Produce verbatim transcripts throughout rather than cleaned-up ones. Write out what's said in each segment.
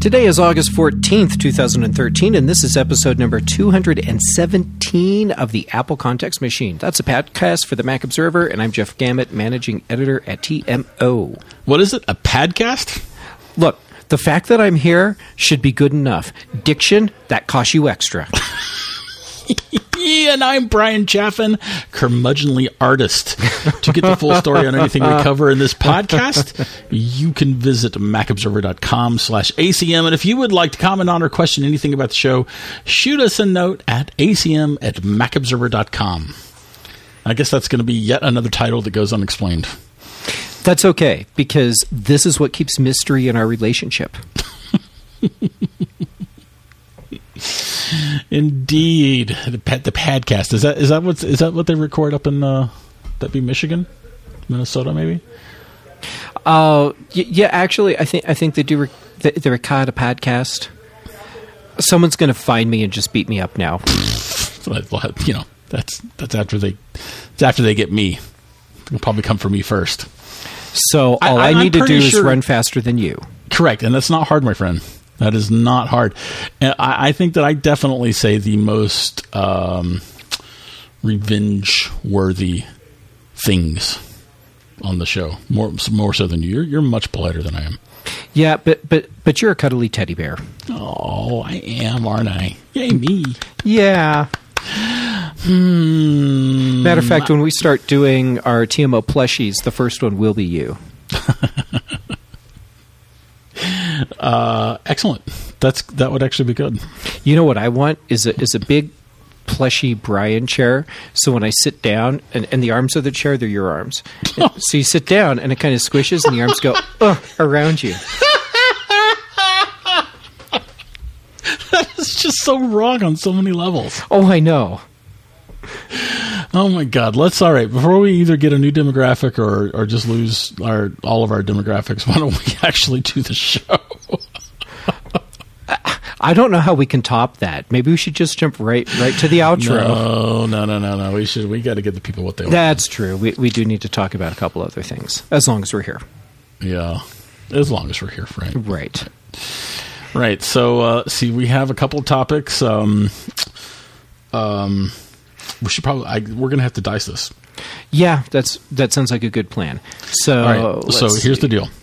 Today is August fourteenth, twenty thirteen, and this is episode number two hundred seventeen of the Apple Context Machine. That's a podcast for the Mac Observer, and I'm Jeff Gamet, managing editor at T M O. What is it, a podcast? Look, the fact that I'm here should be good enough. Diction, that costs you extra. And I'm Brian Chaffin, curmudgeonly artist. To get the full story on anything we cover in this podcast, you can visit macobserver.com slash ACM. And if you would like to comment on or question anything about the show, shoot us a note at acm at macobserver dot com. I guess that's going to be yet another title that goes unexplained. That's okay, because this is what keeps mystery in our relationship. Indeed, the pad, the podcast is that is that what is that what they record up in uh, that be Michigan, Minnesota, maybe? Uh, y- yeah, actually, I think I think they do rec- they, they record a podcast. Someone's going to find me and just beat me up now. You know, that's that's after they it's after they get me. They'll probably come for me first. So all I, I, I need to do sure, is run faster than you. Correct, and that's not hard, my friend. That is not hard. And I, I think that I definitely say the most um, revenge-worthy things on the show, more more so than you. You're, you're much politer than I am. Yeah, but but but you're a cuddly teddy bear. Oh, I am, aren't I? Yay, me. Yeah. Hmm. Matter of fact, when we start doing our T M O plushies, the first one will be you. Uh, excellent. That's that would actually be good. You know what I want is a is a big plushy Brian chair. So when I sit down, and, and the arms of the chair, they're your arms. And so you sit down, and it kind of squishes, and the arms go uh, around you. That is just so wrong on so many levels. Oh, I know. Oh my God! Let's all right before we either get a new demographic or or just lose our all of our demographics. Why don't we actually do the show? I don't know how we can top that. Maybe we should just jump right right to the outro. No, no, no, no, no. We should. We got to get the people what they want. That's true. We we do need to talk about a couple other things as long as we're here. Yeah, as long as we're here, right? Right. Right. So, uh, see, we have a couple of topics. Um, um. We should probably. I, we're going to have to dice this. Yeah, that's that sounds like a good plan. So, all right, so here's see. the deal.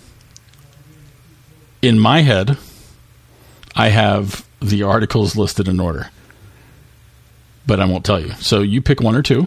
In my head, I have the articles listed in order, but I won't tell you. So you pick one or two.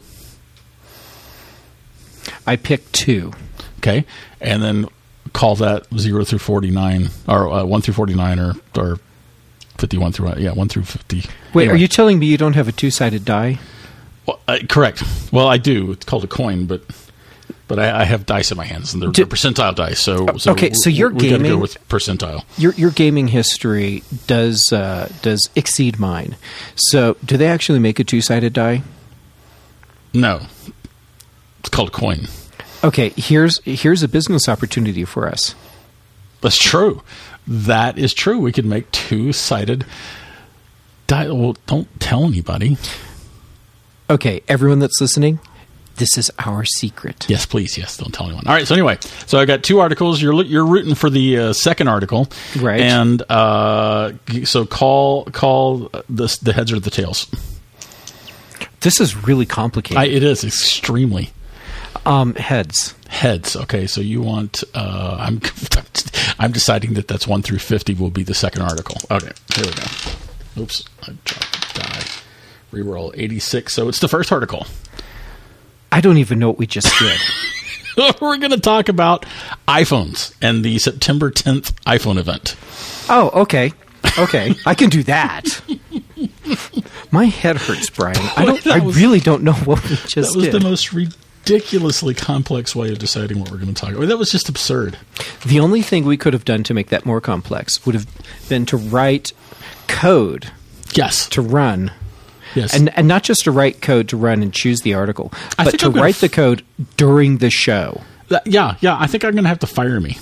I pick two. Okay, and then call that zero through forty nine, or uh, one through forty nine, or or fifty one through yeah one through fifty. Wait, anyway. Are you telling me you don't have a two sided die? Well, uh, correct. Well, I do. It's called a coin, but but I, I have dice in my hands, and they're, they're percentile dice. So, so okay, so you're we, gaming. We got to go with percentile. Your your gaming history does uh, does exceed mine. So, do they actually make a two sided die? No, it's called a coin. Okay, here's here's a business opportunity for us. That's true. That is true. We could make two sided die. Well, don't tell anybody. Okay, everyone that's listening, this is our secret. Yes, please. Yes, don't tell anyone. All right. So anyway, so I got two articles. You're you're rooting for the uh, second article, right? And uh, so call call the the heads or the tails. This is really complicated. I, it is extremely. Um, heads. Heads. Okay. So you want? Uh, I'm I'm deciding that that's one through fifty will be the second article. Okay. Here we go. Oops. I dropped the die. Reroll eighty-six. So it's the first article. I don't even know what we just did. We're going to talk about iPhones and the September tenth iPhone event. Oh, okay. Okay. I can do that. My head hurts, Brian. I don't. I was, really don't know what we just did. That was did. the most ridiculously complex way of deciding what we're going to talk about. I mean, that was just absurd. The only thing we could have done to make that more complex would have been to write code. Yes. To run. Yes. And and not just to write code to run and choose the article, I but to write f- the code during the show. That, yeah, yeah. I think I'm going to have to fire me.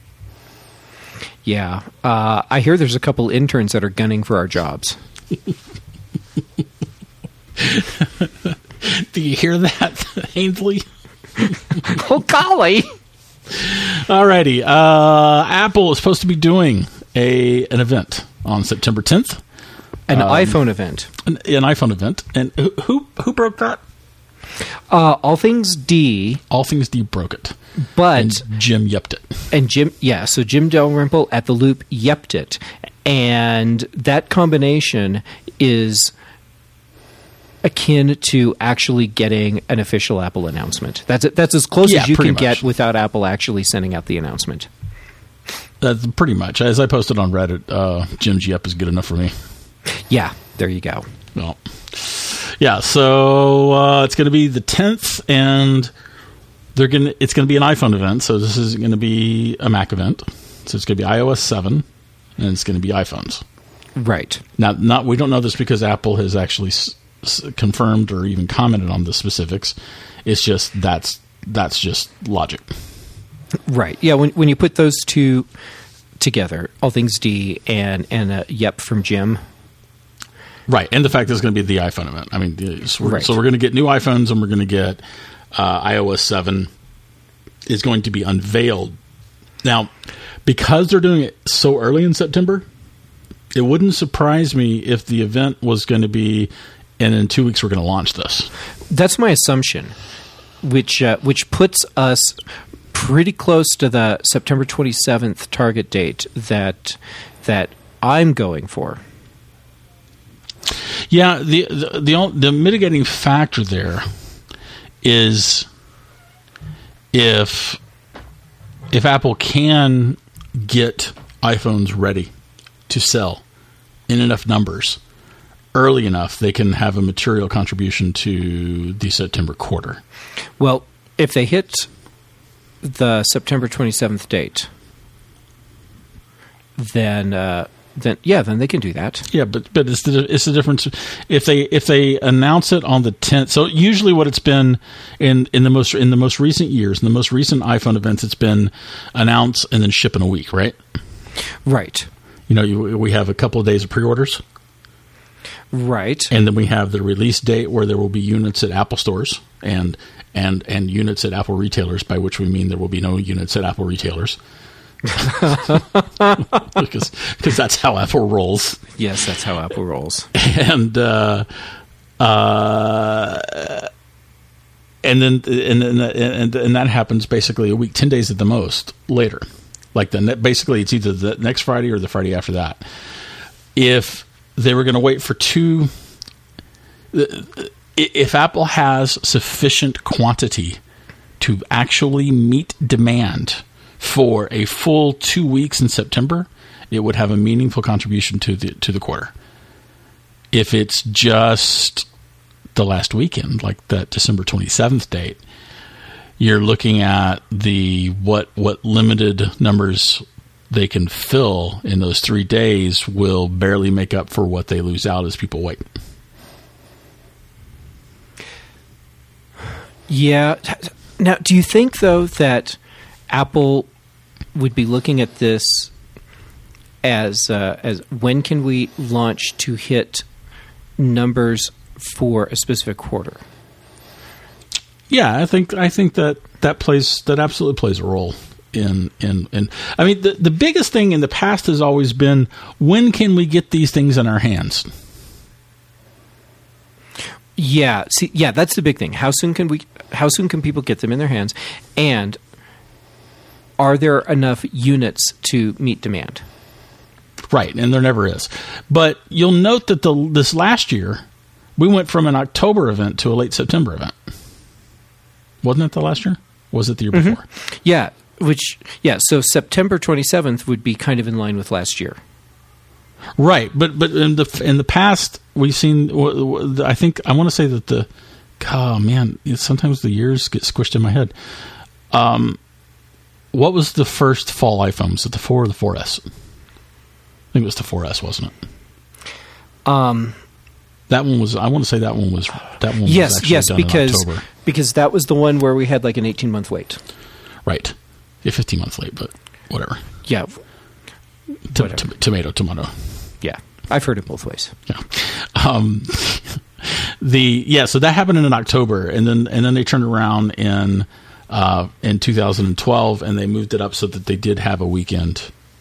Yeah. Uh, I hear there's a couple interns that are gunning for our jobs. Do you hear that, Ainsley? Oh, golly. Alrighty. Uh, Apple is supposed to be doing a an event on September tenth. An um, iPhone event. An, an iPhone event. And who, who who broke that? Uh, All Things D. All Things D broke it. But and Jim yepped it. And Jim, yeah, so Jim Dalrymple at the Loop yepped it. And that combination is akin to actually getting an official Apple announcement. That's that's as close yeah, as you can much. get without Apple actually sending out the announcement. That's pretty much. As I posted on Reddit, uh, Jim's yep is good enough for me. Yeah, there you go. Well, yeah, so uh, it's going to be the tenth, and they're going to it's going to be an iPhone event, so this is going to be a Mac event. So it's going to be i O S seven, and it's going to be iPhones. Right. Now, not we don't know this because Apple has actually s- s- confirmed or even commented on the specifics. It's just that's that's just logic. Right. Yeah, when when you put those two together, All Things D and, and a yep from Jim. Right, and the fact that it's going to be the iPhone event. I mean, so we're, right. so we're going to get new iPhones, and we're going to get uh, i O S seven is going to be unveiled. Now, because they're doing it so early in September, it wouldn't surprise me if the event was going to be, and in two weeks we're going to launch this. That's my assumption, which uh, which puts us pretty close to the September twenty-seventh target date that that I'm going for. Yeah, the the the, the mitigating factor there is if if Apple can get iPhones ready to sell in enough numbers early enough, they can have a material contribution to the September quarter. Well, if they hit the September twenty-seventh date, then uh, then yeah, then they can do that. Yeah, but but it's the it's the difference if they if they announce it on the tenth. So usually, what it's been in in the most in the most recent years, in the most recent iPhone events, it's been announce and then ship in a week, right? Right. You know, you, we have a couple of days of pre-orders, right, and then we have the release date where there will be units at Apple stores and and and units at Apple retailers. By which we mean there will be no units at Apple retailers. because because that's how Apple rolls. Yes, that's how Apple rolls. And uh, uh, and then and, and and and that happens basically a week, ten days at the most later. Like the basically, it's either the next Friday or the Friday after that. If they were going to wait for two, if Apple has sufficient quantity to actually meet demand for a full two weeks in September, it would have a meaningful contribution to the to the quarter. If it's just the last weekend, like that December twenty-seventh date, you're looking at the what what limited numbers they can fill in those three days will barely make up for what they lose out as people wait. Yeah. Now, do you think though that Apple would be looking at this as uh, as when can we launch to hit numbers for a specific quarter? Yeah, I think I think that that plays that absolutely plays a role in in in. I mean, the the biggest thing in the past has always been when can we get these things in our hands? Yeah, see, yeah, that's the big thing. How soon can we? How soon can people get them in their hands? And are there enough units to meet demand? Right, and there never is. But you'll note that the this last year, we went from an October event to a late September event. Wasn't it the last year? Was it the year Mm-hmm. before? Yeah, which yeah. So September twenty-seventh would be kind of in line with last year. Right, but but in the in the past we've seen. I think I want to say that the. Oh man, sometimes the years get squished in my head. Um. What was the first fall iPhone? Was it the four or the four S? I think it was the four S, wasn't it? Um, that one was. I want to say that one was. That one. Yes, was actually yes, done because in October. because that was the one where we had like an eighteen month wait. Right, yeah, fifteen months late, but whatever. Yeah, T- t- tomato, tomato. Yeah, I've heard it both ways. Yeah. Um, the yeah, so that happened in October, and then and then they turned around in. Uh, in two thousand twelve, and they moved it up so that they did have a weekend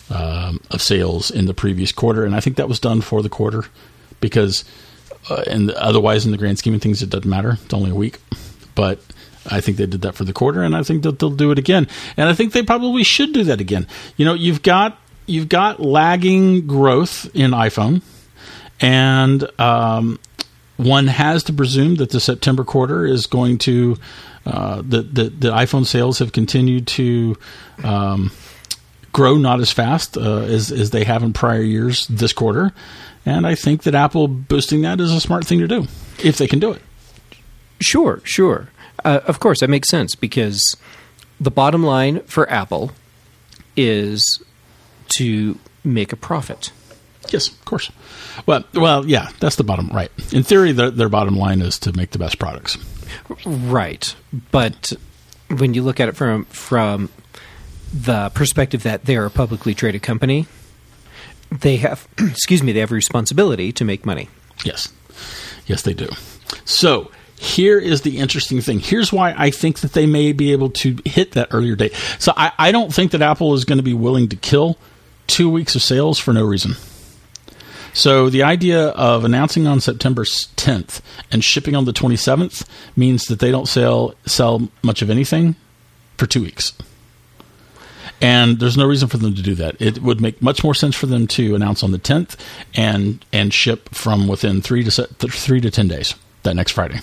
um, of sales in the previous quarter, and I think that was done for the quarter because, uh, and otherwise, in the grand scheme of things, it doesn't matter. It's only a week, but I think they did that for the quarter, and I think that they'll do it again. And I think they probably should do that again. You know, you've got you've got lagging growth in iPhone, and um, one has to presume that the September quarter is going to uh, the, the the iPhone sales have continued to um, grow not as fast uh, as as they have in prior years this quarter, and I think that Apple boosting that is a smart thing to do if they can do it. Sure, sure. Uh, of course, that makes sense because the bottom line for Apple is to make a profit. Yes, of course. Well, well, yeah, that's the bottom right. In theory, their, their bottom line is to make the best products. Right, but when you look at it from from the perspective that they're a publicly traded company, they have, excuse me, they have a responsibility to make money. Yes, yes, they do. So. Here is the interesting thing. Here's why I think that they may be able to hit that earlier date. So I, I don't think that Apple is going to be willing to kill two weeks of sales for no reason. So the idea of announcing on September tenth and shipping on the twenty-seventh means that they don't sell sell much of anything for two weeks. And there's no reason for them to do that. It would make much more sense for them to announce on the tenth and and ship from within three to three to ten days, that next Friday.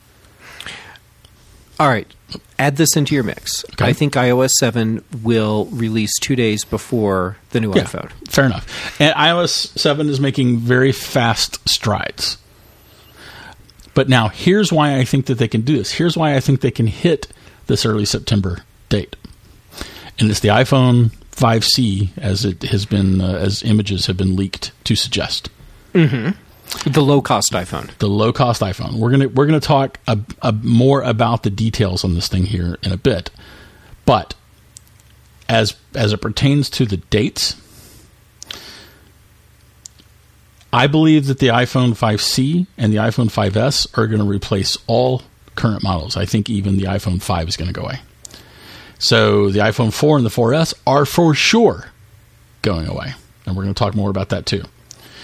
All right, add this into your mix. Okay. I think iOS seven will release two days before the new yeah, iPhone. Fair enough. And iOS seven is making very fast strides. But now, here's why I think that they can do this. Here's why I think they can hit this early September date. And it's the iPhone five C, as it has been, uh, as images have been leaked to suggest. Mm-hmm. The low-cost iPhone. The low-cost iPhone. We're gonna we're gonna talk a, a more about the details on this thing here in a bit, but as as it pertains to the dates, I believe that the iPhone five C and the iPhone five S are going to replace all current models. I think even the iPhone five is going to go away. So the iPhone four and the four S are for sure going away, and we're going to talk more about that too.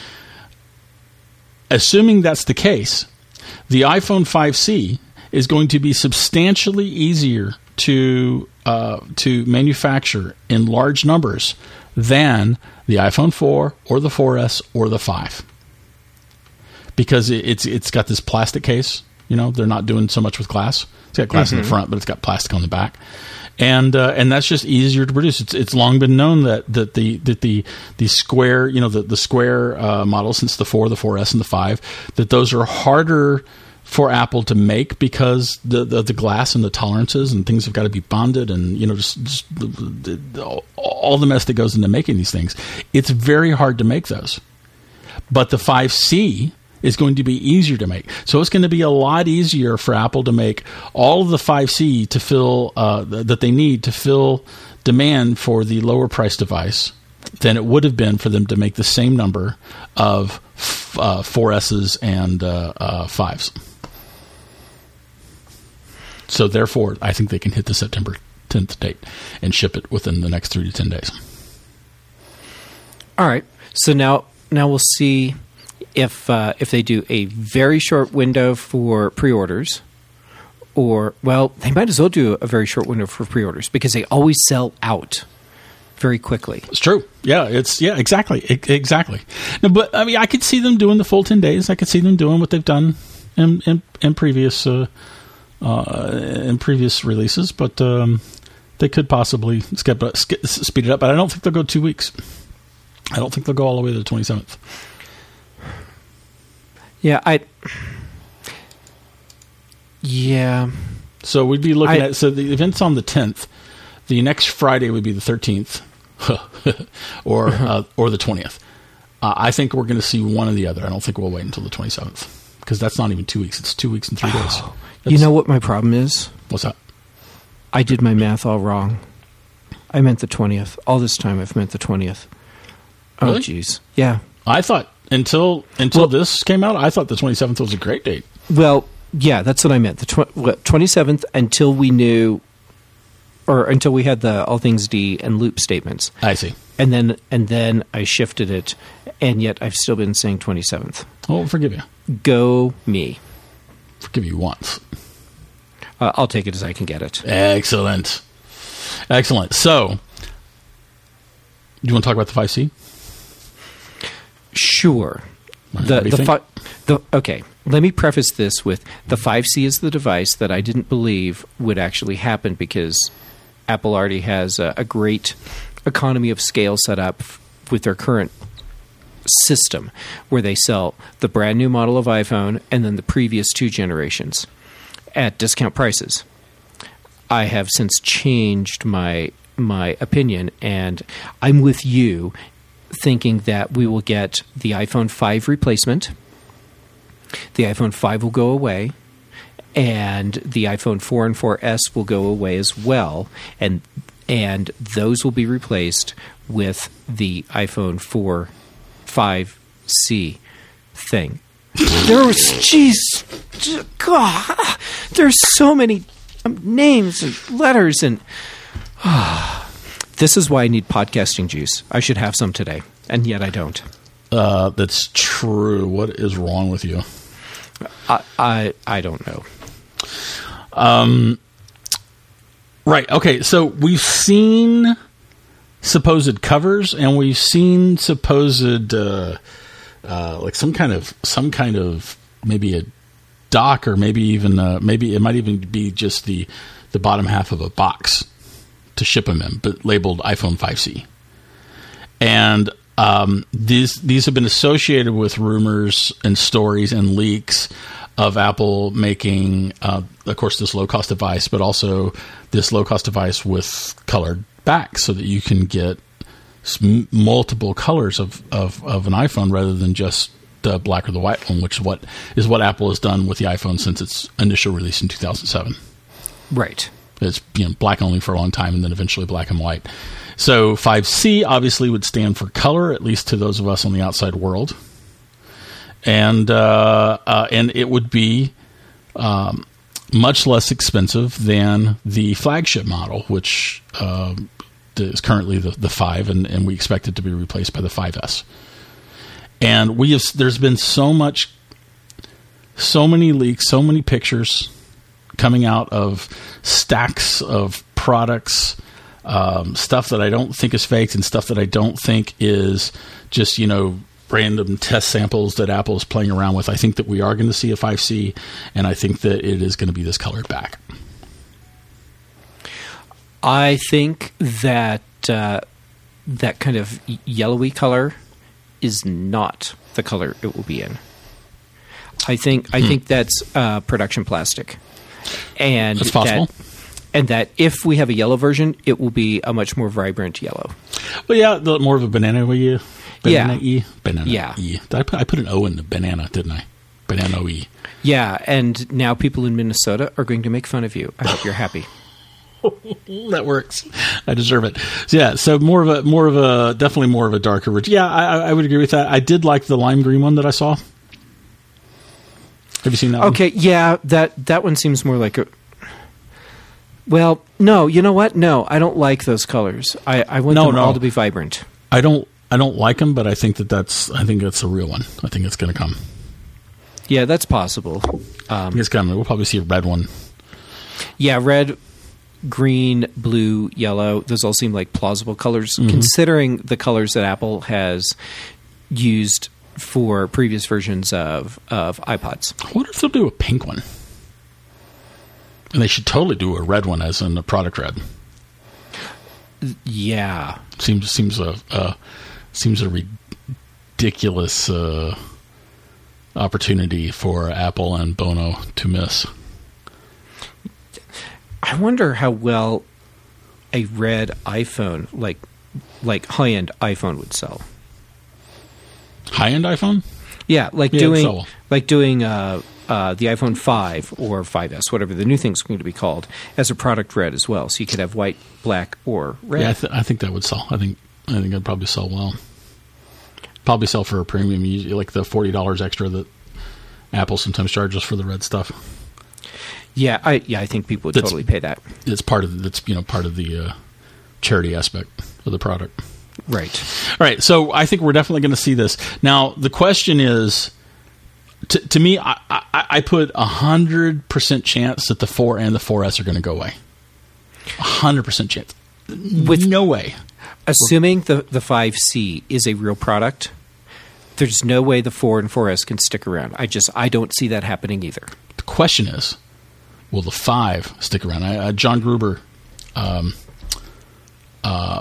Assuming that's the case, the iPhone five C is going to be substantially easier to uh, to manufacture in large numbers than the iPhone four or the four S or the five, because it's it's got this plastic case. You know, they're not doing so much with glass. It's got glass mm-hmm. in the front, but it's got plastic on the back. And uh, and that's just easier to produce. It's it's long been known that, that the that the the square you know the the square uh, model, since the four, the four S, and the five, that those are harder for Apple to make because the, the the glass and the tolerances and things have got to be bonded, and you know just, just the, the, the, all the mess that goes into making these things. It's very hard to make those. But the five C is going to be easier to make. So it's going to be a lot easier for Apple to make all of the five C to fill uh, that they need to fill demand for the lower price device than it would have been for them to make the same number of uh, four S's and uh, uh, fives. So therefore, I think they can hit the September tenth date and ship it within the next three to ten days. All right. So now, now we'll see if uh, if they do a very short window for pre-orders, or, well, they might as well do a very short window for pre-orders because they always sell out very quickly. It's true. Yeah, it's yeah, exactly, it, exactly. No, but I mean, I could see them doing the full ten days. I could see them doing what they've done in in, in previous uh, uh, in previous releases, but um, they could possibly skip, skip, speed it up. But I don't think they'll go two weeks. I don't think they'll go all the way to the twenty-seventh. Yeah, I. Yeah. So we'd be looking I, at so the event's on the tenth. The next Friday would be the thirteenth, or uh, or the twentieth. Uh, I think we're going to see one or the other. I don't think we'll wait until the twenty-seventh because that's not even two weeks. It's two weeks and three days. Oh, you know what my problem is? What's that? I did my math all wrong. I meant the twentieth. All this time I've meant the twentieth. Oh, really? Jeez. Yeah. I thought until until well, this came out, I thought the twenty-seventh was a great date. Well, yeah, that's what I meant. The tw- twenty-seventh until we knew or until we had the all things D and loop statements. I see. And then and then I shifted it, and yet I've still been saying twenty-seventh. Oh, forgive you. Go me. Forgive you once. Uh, I'll take it as I can get it. Excellent. Excellent. So, do you want to talk about the five C? Sure. Right, The what do you the, think? fi- the okay. Let me preface this with the five C is the device that I didn't believe would actually happen because Apple already has a, a great economy of scale set up f- with their current system, where they sell the brand new model of iPhone and then the previous two generations at discount prices. I have since changed my my opinion, and I'm with you, thinking that we will get the iPhone five replacement. The iPhone five will go away, and the iPhone four and four S will go away as well, and and those will be replaced with the iPhone four, five C thing. There's, jeez, God, there's so many names and letters, and uh, this is why I need podcasting juice. I should have some today, and yet I don't. Uh, that's true. What is wrong with you? I I, I don't know. Um. Right. Okay. So we've seen supposed covers, and we've seen supposed uh, uh, like some kind of some kind of maybe a dock, or maybe even uh, maybe it might even be just the the bottom half of a box to ship them in, but labeled iPhone five C. And um, these these have been associated with rumors and stories and leaks of Apple making, uh, of course, this low-cost device, but also this low-cost device with colored back, so that you can get m- multiple colors of, of, of an iPhone rather than just the black or the white one, which is what is what Apple has done with the iPhone since its initial release in two thousand seven. Right. It's, you know, black only for a long time, and then eventually black and white. So five C obviously would stand for color, at least to those of us on the outside world. And uh, uh, and it would be um, much less expensive than the flagship model, which uh, is currently the, the five, and, and we expect it to be replaced by the five S. And we have there's been so much, so many leaks, so many pictures coming out of stacks of products, um, stuff that I don't think is faked, and stuff that I don't think is just, you know, random test samples that Apple is playing around with. I think that we are going to see a five C, and I think that it is going to be this colored back. I think that uh, that kind of yellowy color is not the color it will be in. I think I hmm. think that's uh, production plastic, and that's possible. That, and that if we have a yellow version, it will be a much more vibrant yellow. Well, yeah, the, more of a banana-y. Banana yeah. E? Banana yeah. E. I put, I put an O in the banana, didn't I? Banana E. Yeah, and now people in Minnesota are going to make fun of you. I hope you're happy. That works. I deserve it. So, yeah, so more of a, more of a, definitely more of a darker version. Yeah, I, I would agree with that. I did like the lime green one that I saw. Have you seen that okay, one? yeah, that, that one seems more like a... Well, no, you know what? No, I don't like those colors. I, I want no, them no. all to be vibrant. I don't I don't like them, but I think that that's I think that's a real one. I think it's going to come. Yeah, that's possible. Um, I think it's coming. We'll probably see a red one. Yeah, red, green, blue, yellow. Those all seem like plausible colors, mm-hmm. considering the colors that Apple has used for previous versions of, of iPods. I wonder if they'll do a pink one. And they should totally do a red one, as in the product red. Yeah, seems seems a uh, seems a ridiculous uh, opportunity for Apple and Bono to miss. I wonder how well a red iPhone, like like high end iPhone, would sell. High end iPhone? Yeah, like yeah, doing so. like doing uh, uh, the iPhone five or five S, whatever the new thing's going to be called, as a product red as well. So you could have white, black, or red. Yeah, I, th- I think that would sell. I think I think it'd probably sell well. Probably sell for a premium, like the forty dollars extra that Apple sometimes charges for the red stuff. Yeah, I yeah, I think people would That's- totally pay that. It's part of that's you know part of the uh, charity aspect of the product. Right. All right, so I think we're definitely going to see this. Now, the question is, to, to me, I, I, I put a hundred percent chance that the four and the four S are going to go away. A hundred percent chance. With no way. Assuming the the five C is a real product, there's no way the four and four S can stick around. I just I don't see that happening either. The question is, will the five stick around? I, uh, John Gruber um, uh,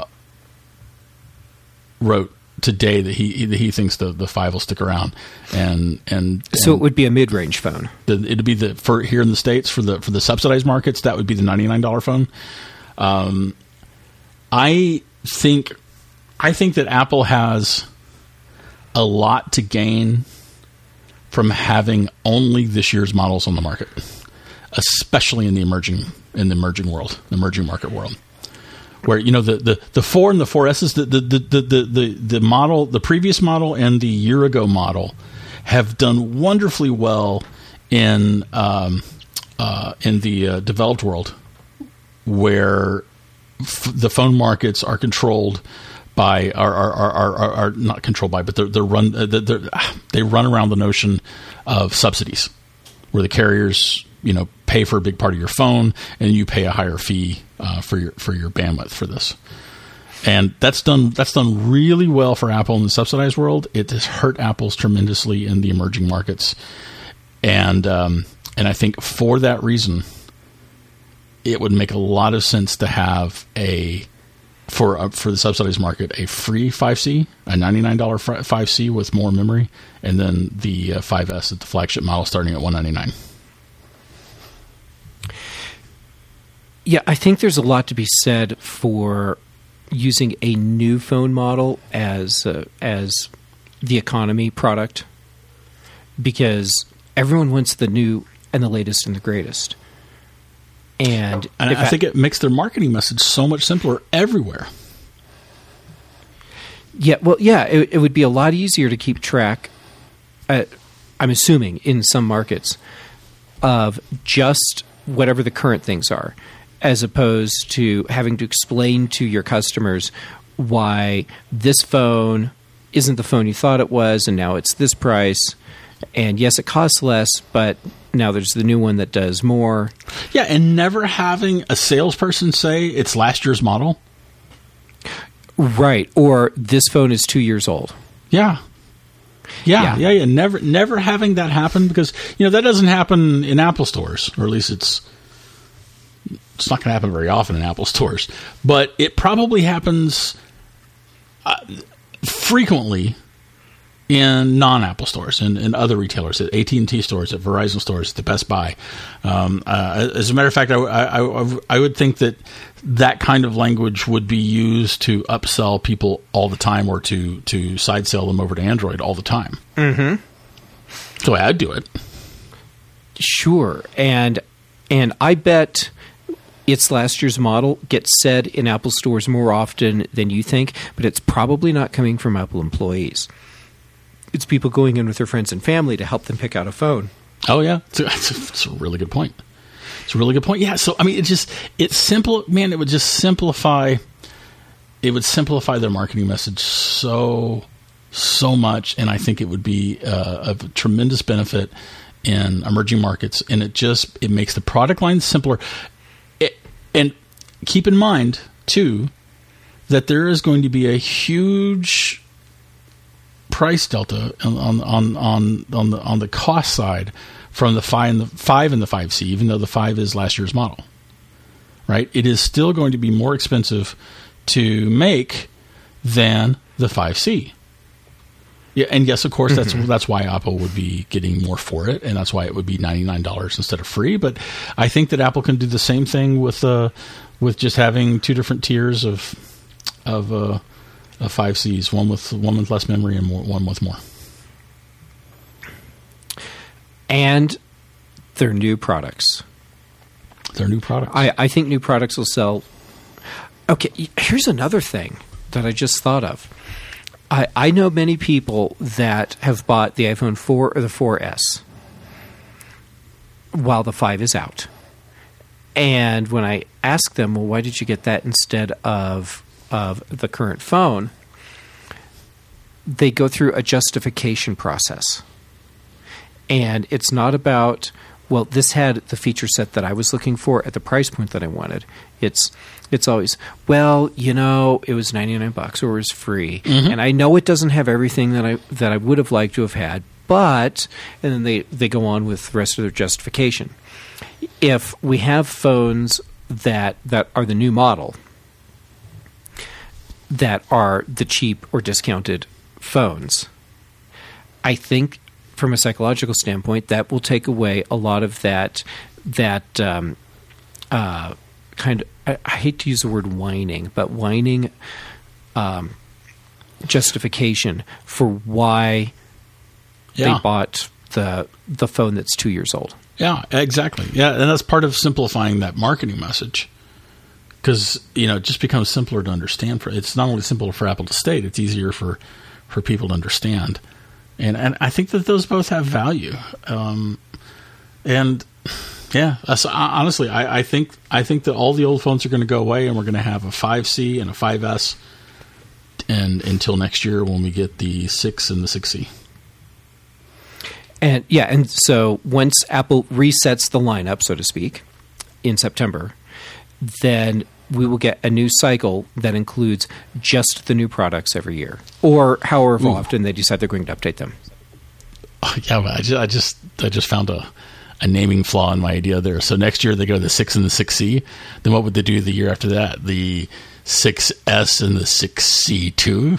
wrote today that he that he thinks the, the five will stick around, and and, So and it would be a mid-range phone. the, it'd be the for here in the States for the for the subsidized markets, that would be the ninety-nine dollars phone. Um, I think I think that Apple has a lot to gain from having only this year's models on the market, especially in the emerging in the emerging world, the emerging market world, where you know the, the, the four and the four S's, the the, the the the the model, the previous model and the year ago model have done wonderfully well in um, uh, in the uh, developed world, where f- the phone markets are controlled by are are, are, are, are not controlled by, but they're, they're run they're, they're, they run around the notion of subsidies, where the carriers you know pay for a big part of your phone and you pay a higher fee uh, for your for your bandwidth for this. And that's done that's done really well for Apple in the subsidized world. It has hurt Apple's tremendously in the emerging markets, and um, and I think for that reason, it would make a lot of sense to have a for uh, for the subsidized market a free five C, a ninety-nine dollars five C with more memory, and then the uh, five S at the flagship model starting at one ninety-nine. Yeah, I think there's a lot to be said for using a new phone model as uh, as the economy product, because everyone wants the new and the latest and the greatest. And, and I, I think it makes their marketing message so much simpler everywhere. Yeah, well, yeah, it, it would be a lot easier to keep track, uh, I'm assuming, in some markets, of just whatever the current things are, as opposed to having to explain to your customers why this phone isn't the phone you thought it was, and now it's this price. And yes, it costs less, but now there's the new one that does more. Yeah, and never having a salesperson say it's last year's model. Right, or this phone is two years old. Yeah. Yeah, Yeah. yeah, yeah. Never never having that happen, because you know that doesn't happen in Apple stores, or at least it's it's not going to happen very often in Apple stores. But it probably happens uh, frequently in non-Apple stores and, and other retailers, at A T and T stores, at Verizon stores, at the Best Buy. Um, uh, as a matter of fact, I, I, I, I would think that that kind of language would be used to upsell people all the time, or to, to side sell them over to Android all the time. Mm-hmm. That's the way I'd do it. Sure, and and I bet it's last year's model gets said in Apple stores more often than you think, but it's probably not coming from Apple employees. It's people going in with their friends and family to help them pick out a phone. Oh, yeah. It's a, it's a, it's a really good point. It's a really good point. Yeah, so, I mean, it just, it's simple, man, it would just simplify, it would simplify their marketing message so, so much, and I think it would be uh, of tremendous benefit in emerging markets, and it just, it makes the product line simpler. It, and keep in mind, too, that there is going to be a huge price delta on on on on the on the cost side from the five and the five and the five C, even though the five is last year's model, right? It is still going to be more expensive to make than the five C. Yeah, and yes, of course, that's mm-hmm. that's why Apple would be getting more for it, and that's why it would be ninety-nine dollars instead of free. But I think that Apple can do the same thing with uh, with just having two different tiers of of uh, of five Cs, one with one with less memory and more, one with more. And they're new products. They're new products. I, I think new products will sell. Okay, here's another thing that I just thought of. I, I know many people that have bought the iPhone four or the four S while the five is out. And when I ask them, well, why did you get that instead of of the current phone? They go through a justification process. And it's not about, well, this had the feature set that I was looking for at the price point that I wanted. It's it's always, well, you know, it was ninety-nine bucks or it was free. Mm-hmm. And I know it doesn't have everything that I that I would have liked to have had, but, and then they, they go on with the rest of their justification. If we have phones that that are the new model, that are the cheap or discounted phones, I think from a psychological standpoint, that will take away a lot of that that um, uh, kind of, I, I hate to use the word whining, but whining um, justification for why yeah. they bought the the phone that's two years old. Yeah, exactly. Yeah, and that's part of simplifying that marketing message. Because, you know, it just becomes simpler to understand. For It's not only simpler for Apple to state, it's easier for, for people to understand. And and I think that those both have value. Um, and, yeah, that's, honestly, I, I think I think that all the old phones are going to go away, and we're going to have a five C and a five S and until next year when we get the six and the six C. And yeah, and so once Apple resets the lineup, so to speak, in September, then we will get a new cycle that includes just the new products every year, or however Ooh. often they decide they're going to update them. Oh, yeah, I just, I just, I just found a, a naming flaw in my idea there. So next year they go to the six and the six C. Then what would they do the year after that? The six S and the six C two?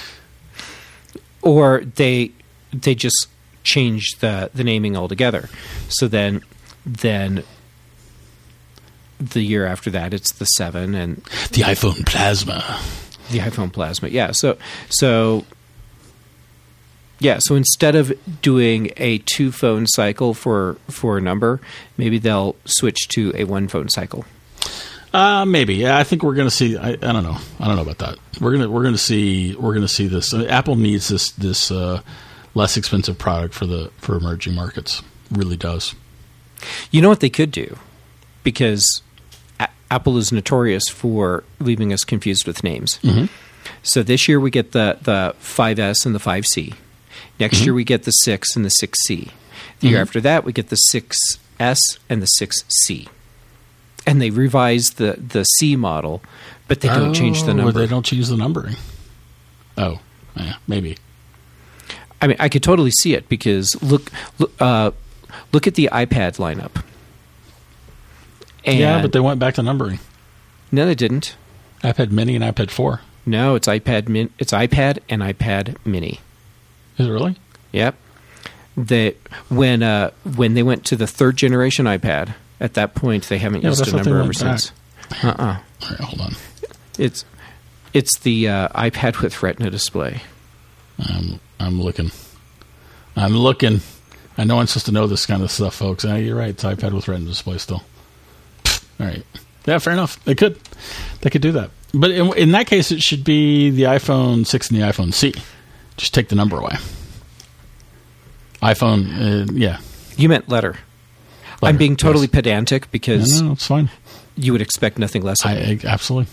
Or they they just change the, the naming altogether. So then then the year after that it's the seven and the iPhone Plasma. The iPhone Plasma. Yeah. So so yeah, so instead of doing a two phone cycle for for a number, maybe they'll switch to a one phone cycle. Uh, maybe. Yeah, I think we're going to see. I, I don't know. I don't know about that. We're gonna we're gonna see we're gonna see this. I mean, Apple needs this this uh, less expensive product for the for emerging markets. Really does. You know what they could do, because A- Apple is notorious for leaving us confused with names. Mm-hmm. So this year we get the the five S and the five C. Next mm-hmm. year we get the six and the six C. The mm-hmm. year after that we get the six S and the six C. And they revise the, the C model, but they don't oh, change the number. They don't change the numbering. Oh, yeah, maybe. I mean, I could totally see it, because look, look, uh, look at the iPad lineup. And yeah, but they went back to numbering. No, they didn't. iPad Mini and iPad four. No, it's iPad Min. It's iPad and iPad Mini. Is it really? Yep. They when uh, when they went to the third generation iPad. At that point, they haven't yeah, used a number ever since. Uh-uh. All right, hold on. It's it's the uh, iPad with Retina display. I'm I'm looking. I'm looking. I know I'm supposed to know this kind of stuff, folks. Uh, you're right. It's iPad with Retina display still. All right. Yeah, fair enough. They could. They could do that. But in, in that case, it should be the iPhone six and the iPhone C. Just take the number away. iPhone, uh, yeah. You meant letter. Letter. I'm being totally yes. pedantic, because no, no, it's fine. You would expect nothing less of I, me. I, absolutely.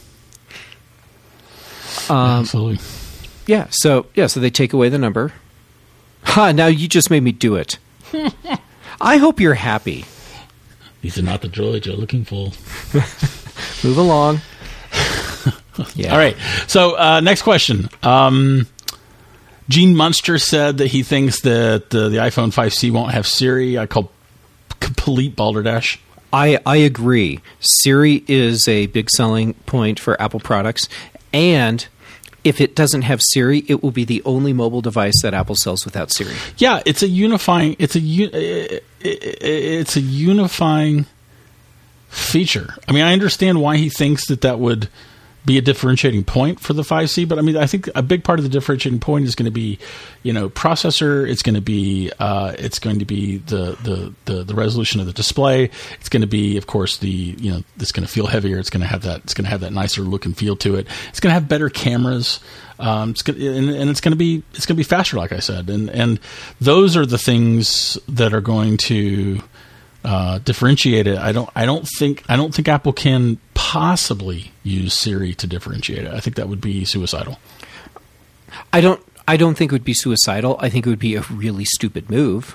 Um, absolutely. Yeah, so yeah, so they take away the number. Ha, now you just made me do it. I hope you're happy. These are not the droids you're looking for. Move along. Yeah. All right. So uh, next question. Um, Gene Munster said that he thinks that uh, the iPhone five C won't have Siri. I call complete balderdash. I, I agree. Siri is a big selling point for Apple products, and if it doesn't have Siri, it will be the only mobile device that Apple sells without Siri. Yeah, it's a unifying. It's a it's a unifying feature. I mean, I understand why he thinks that that would be a differentiating point for the five C, but I mean, I think a big part of the differentiating point is going to be, you know, processor. It's going to be, uh, it's going to be the, the, the, the resolution of the display. It's going to be, of course, the, you know, it's going to feel heavier. It's going to have that, it's going to have that nicer look and feel to it. It's going to have better cameras. Um, it's going to, and, and it's going to be, it's going to be faster, like I said. And, and those are the things that are going to, uh, differentiate it. I don't. I don't think. I don't think Apple can possibly use Siri to differentiate it. I think that would be suicidal. I don't. I don't think it would be suicidal. I think it would be a really stupid move.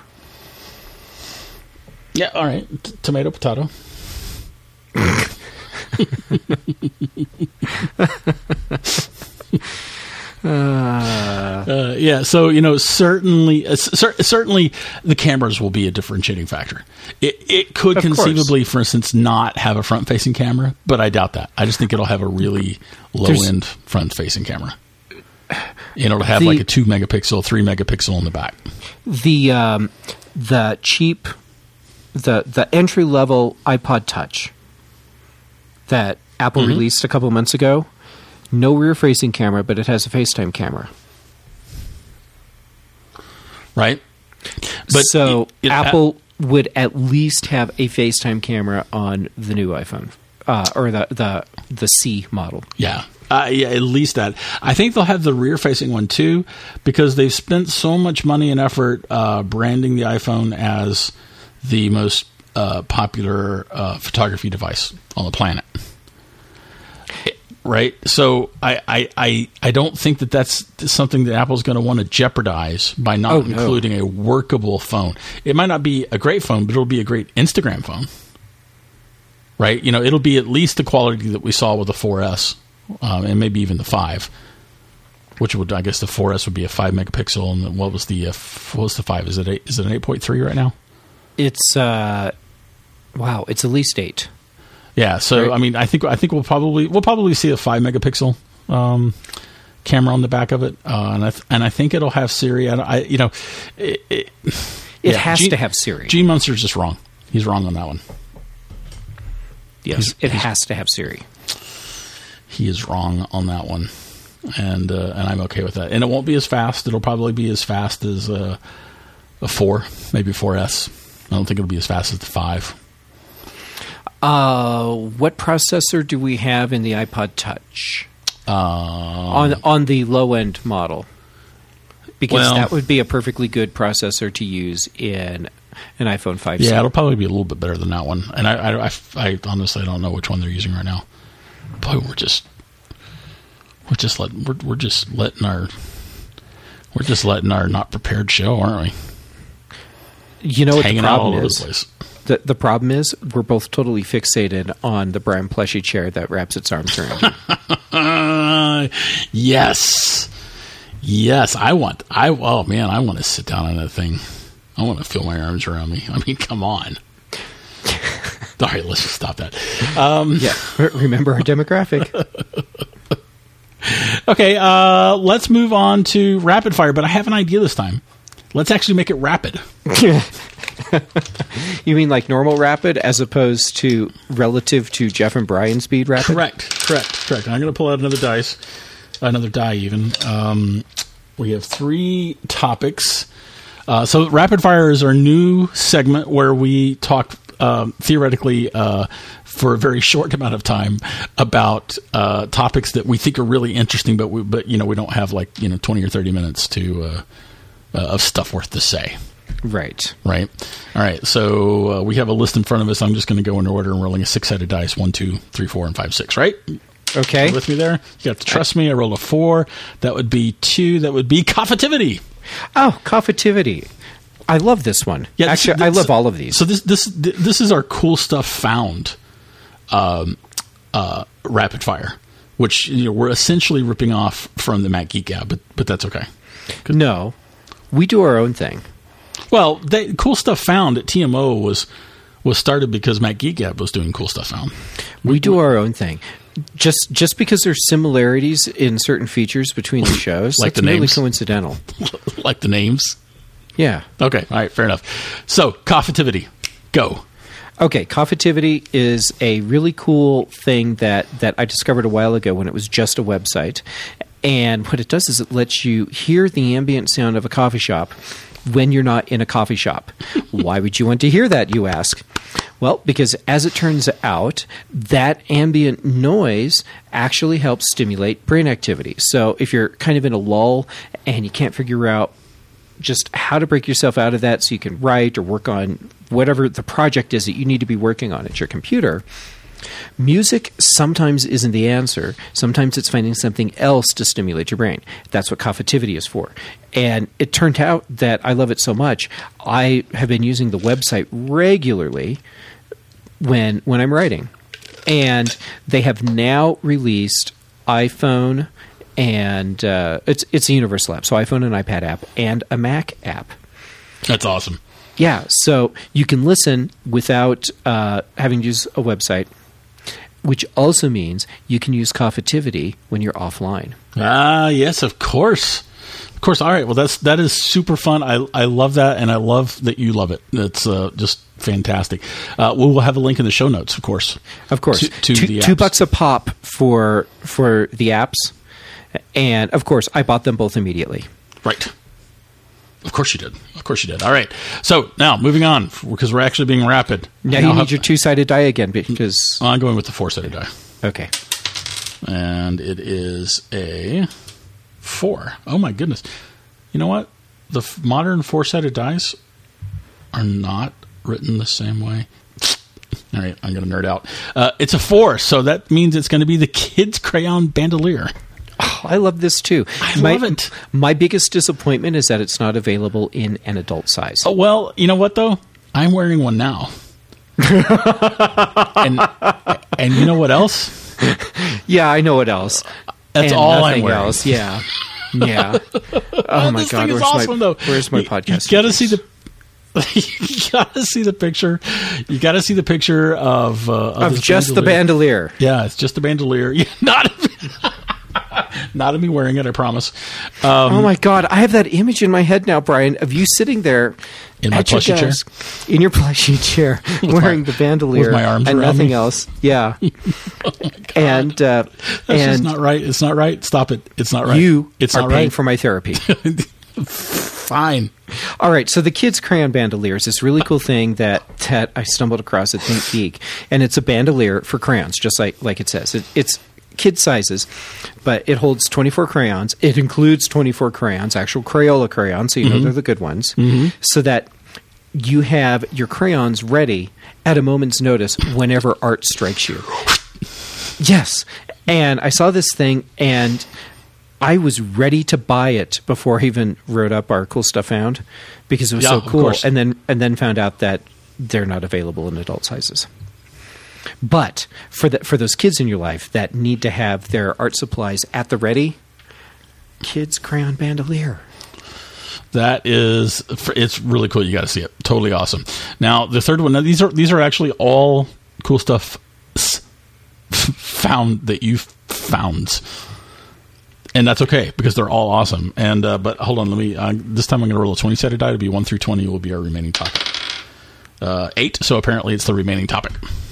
Yeah. All right. T- tomato, potato. uh, uh, yeah, so you know, certainly, uh, cer- certainly, the cameras will be a differentiating factor. It, it could conceivably, course. for instance, not have a front-facing camera, but I doubt that. I just think it'll have a really low-end front-facing camera. And it'll have the, like a two megapixel, three megapixel in the back. The um, the cheap, the the entry level iPod Touch that Apple mm-hmm. released a couple months ago, no rear-facing camera, but it has a FaceTime camera. Right. But so it, it, Apple uh, would at least have a FaceTime camera on the new iPhone, uh, or the, the the C model. Yeah. Uh, yeah, at least that. I think they'll have the rear-facing one too, because they've spent so much money and effort uh, branding the iPhone as the most uh, popular uh, photography device on the planet. Right? So I, I, I, I don't think that that's something that Apple's going to want to jeopardize by not oh, including no. a workable phone. It might not be a great phone, but it'll be a great Instagram phone. Right? You know, it'll be at least the quality that we saw with the four S. Um, and maybe even the five, which would, I guess, the four S would be a five megapixel, and what was the uh, what was the five? Is it eight, is it an eight point three right now? It's uh, wow, it's at least eight. Yeah, so right. I mean, I think I think we'll probably we'll probably see a five megapixel um, camera on the back of it, uh, and I th- and I think it'll have Siri. I, I you know, it, it, it yeah, has G- to have Siri. Gene Munster's just wrong. He's wrong on that one. Yes, he's, it he's, has to have Siri. He is wrong on that one, and uh, and I'm okay with that. And it won't be as fast. It'll probably be as fast as uh, a four, maybe four S. I don't think it'll be as fast as the five. Uh, what processor do we have in the iPod Touch? Um, on on the low end model, because well, that would be a perfectly good processor to use in an iPhone five. Yeah, it'll probably be a little bit better than that one. And I, I, I, I honestly don't know which one they're using right now. Boy, we're just we're just letting we're we're just letting our we're just letting our not prepared show, aren't we? You know what hanging the problem out all over is? the place. The the problem is we're both totally fixated on the brown plushy chair that wraps its arms around you. Yes, yes. I want. I oh man, I want to sit down on that thing. I want to feel my arms around me. I mean, come on. All right, let's just stop that. Um, yeah, remember our demographic. Okay, uh, let's move on to rapid fire, but I have an idea this time. Let's actually make it rapid. You mean like normal rapid as opposed to relative to Jeff and Brian speed rapid? Correct, correct, correct. I'm going to pull out another dice, another die even. Um, we have three topics. Uh, so rapid fire is our new segment where we talk Um, theoretically, uh, for a very short amount of time, about uh, topics that we think are really interesting, but we, but you know we don't have like you know twenty or thirty minutes to uh, uh, of stuff worth to say. Right. Right. All right. So uh, we have a list in front of us. I'm just going to go in order and rolling a six-sided dice: one, two, three, four, and five, six. Right. Okay. You with me there? You have to trust me. I rolled a four. That would be two. That would be Coffitivity. Oh, Coffitivity. I love this one. Yeah, actually, this, this, I love all of these. So this this this is our cool stuff found, um, uh, rapid fire, which you know we're essentially ripping off from the Mac Geek Gab, but but that's okay. No, we do our own thing. Well, they, cool stuff found at T M O was was started because Mac Geek Gab was doing cool stuff found. We, we do our own thing. Just just because there's similarities in certain features between the shows, like that's the merely names. coincidental. Like the names. Yeah. Okay. All right. Fair enough. So, Coffitivity, go. Okay. Coffitivity is a really cool thing that, that I discovered a while ago when it was just a website. And what it does is it lets you hear the ambient sound of a coffee shop when you're not in a coffee shop. Why would you want to hear that, you ask? Well, because as it turns out, that ambient noise actually helps stimulate brain activity. So if you're kind of in a lull and you can't figure out just how to break yourself out of that so you can write or work on whatever the project is that you need to be working on at your computer, music sometimes isn't the answer. Sometimes it's finding something else to stimulate your brain. That's what Coffitivity is for. And it turned out that I love it so much, I have been using the website regularly when when I'm writing. And they have now released iPhone and uh, it's it's a universal app, so iPhone and iPad app and a Mac app. That's awesome. Yeah, so you can listen without uh, having to use a website, which also means you can use Coffitivity when you're offline. Ah, yes, of course. Of course. All right. Well, that's that is super fun. I I love that, and I love that you love it. It's uh, just fantastic. Uh, we will have a link in the show notes, of course. Of course, to, to two, the apps. two bucks a pop for for the apps, and of course, I bought them both immediately. Right. Of course you did. Of course you did. All right. So now moving on, because we're actually being rapid. Now you need have, your two-sided die again, because I'm going with the four-sided die. Okay. And it is a four. Oh my goodness! You know what? The f- modern four-sided dice are not written the same way. All right, I'm going to nerd out. Uh, it's a four, so that means it's going to be the Kids Crayon Bandolier. Oh, I love this too. I my, love it. My biggest disappointment is that it's not available in an adult size. Oh, well, you know what, though? I'm wearing one now. and, and you know what else? Yeah, I know what else. That's and all I'm wearing. Else. Yeah. Yeah. Oh, my this God. Thing Where's, is awesome, my, though. where's my you, podcast? You got to see the you got to see the picture. You got to see the picture of uh, of, of just bandolier. the bandolier. Yeah, it's just the bandolier. Yeah, not not of me wearing it. I promise. Um, oh my God, I have that image in my head now, Brian, of you sitting there in my plushy chair, in your plushy chair, wearing my, the bandolier, with my arms and around nothing me. else. Yeah, oh and uh, that's and just not right. It's not right. Stop it. It's not right. You it's are not paying right. for my therapy. Fine. All right, so the Kids Crayon Bandolier is this really cool thing that, that I stumbled across at Think Geek, and it's a bandolier for crayons, just like, like it says. It, it's kid sizes, but it holds twenty-four crayons. It includes twenty-four crayons, actual Crayola crayons, so you mm-hmm. know they're the good ones, mm-hmm. so that you have your crayons ready at a moment's notice whenever art strikes you. Yes, and I saw this thing, and I was ready to buy it before I even wrote up our cool stuff found, because it was yeah, so cool. Course. And then and then found out that they're not available in adult sizes. But for the, for those kids in your life that need to have their art supplies at the ready, Kids Crayon Bandolier. That is, it's really cool. You got to see it. Totally awesome. Now the third one. Now these are these are actually all cool stuff found that you found. And that's okay, because they're all awesome. And uh, But hold on, let me. Uh, this time I'm going to roll a twenty-sided die. It'll be one through twenty will be our remaining topic. Uh, eight, so apparently it's the remaining topic.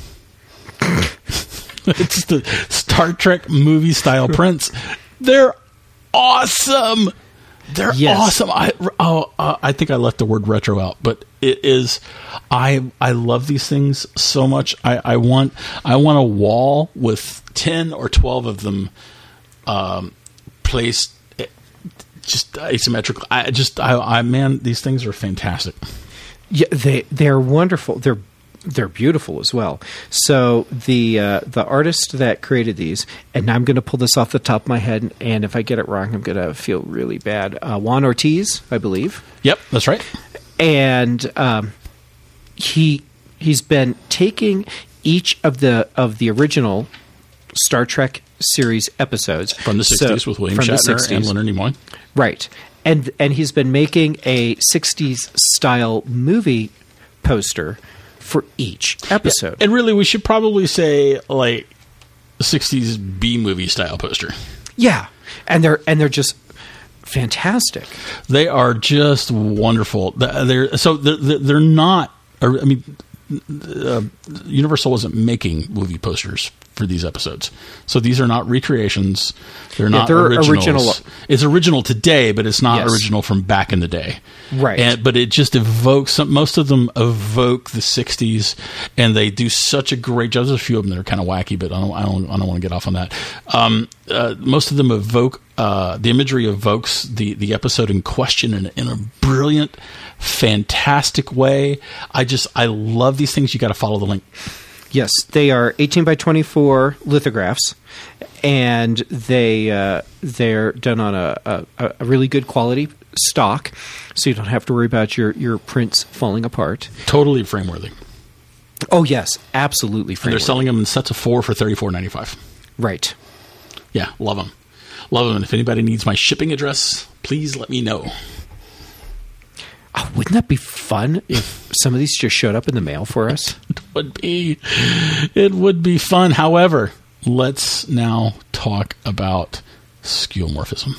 It's the Star Trek movie-style prints. They're awesome! They're yes. awesome. I oh, uh, I think I left the word retro out, but it is. I I love these things so much. I, I want I want a wall with ten or twelve of them um, placed just asymmetrical. I just I, I man, these things are fantastic. Yeah, they they're wonderful. They're they're beautiful as well. So the uh, the artist that created these, and I'm going to pull this off the top of my head, and if I get it wrong, I'm going to feel really bad. Uh, Juan Ortiz, I believe. Yep, that's right. And um, he he's been taking each of the of the original Star Trek series episodes from the sixties so, with William Shatner and Leonard Nimoy, right? And and he's been making a sixties style movie poster for each episode. Yeah, and really, we should probably say like sixties B movie style poster. Yeah, and they're and they're just fantastic. They are just wonderful. They're so they're they're not. I mean, uh, Universal wasn't making movie posters for these episodes, so these are not recreations. They're not yeah, they're originals. original. It's original today, but it's not yes. original from back in the day. Right. And, but it just evokes some, most of them evoke the sixties, and they do such a great job. There's a few of them that are kind of wacky, but I don't, I don't, I don't want to get off on that. Um, uh, most of them evoke uh, the imagery evokes the, the episode in question in, in a brilliant, fantastic way. I just, I love these things. You got to follow the link. Yes, they are eighteen by twenty-four lithographs, and they uh, they're done on a, a, a really good quality stock, so you don't have to worry about your, your prints falling apart. Totally frame-worthy. Oh yes, absolutely frame-worthy. And they're selling them in sets of four for thirty-four ninety-five. Right. Yeah, love them. Love them. And if anybody needs my shipping address, please let me know. Oh, wouldn't that be fun if some of these just showed up in the mail for us? It would be. It would be fun. However, let's now talk about skeuomorphism.